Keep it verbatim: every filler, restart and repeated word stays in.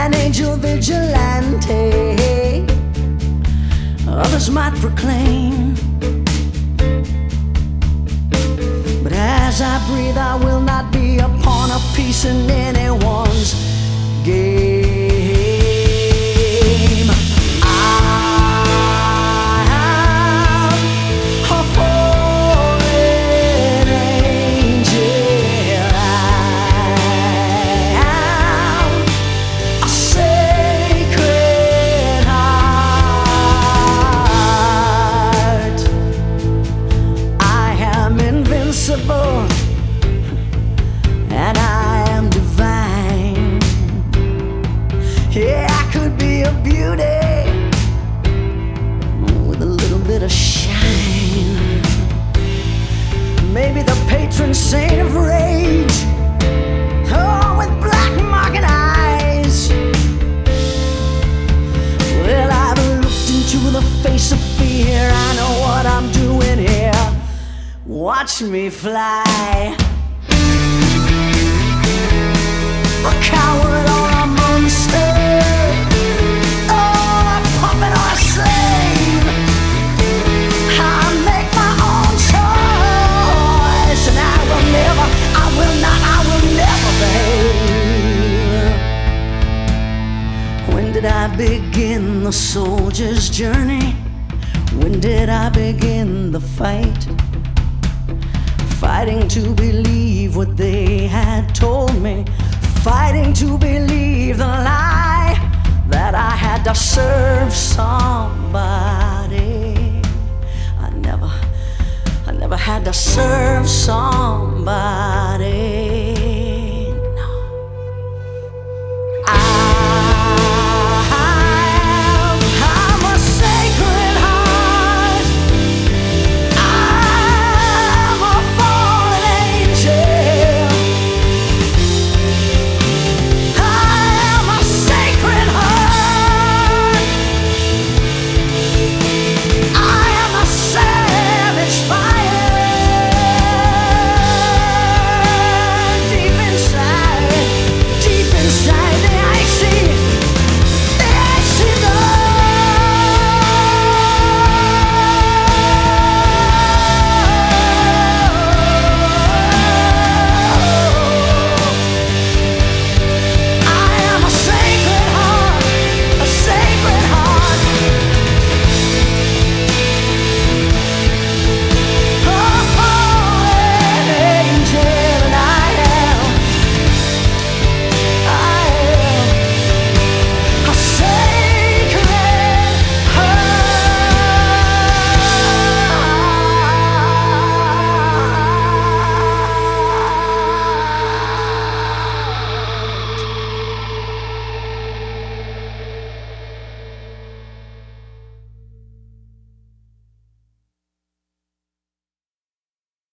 an angel vigilante, others might proclaim. But as I breathe, I will not be a pawn, a piece in anyone's game. I am a fallen angel. I am a sacred heart. I am invincible, and I am divine. Yeah, I could be a beauty with a little bit of shine. Maybe the patron saint of rage, oh, with black market eyes. Well, I've looked into the face of fear. I know what I'm doing here. Watch me fly. A coward or a monster, or a puppet or a slave. I make my own choice, and I will never, I will not, I will never fail. When did I begin the soldier's journey? When did I begin the fight? Fighting to believe what they had told me, fighting to believe the lie that I had to serve somebody. I never, I never had to serve somebody.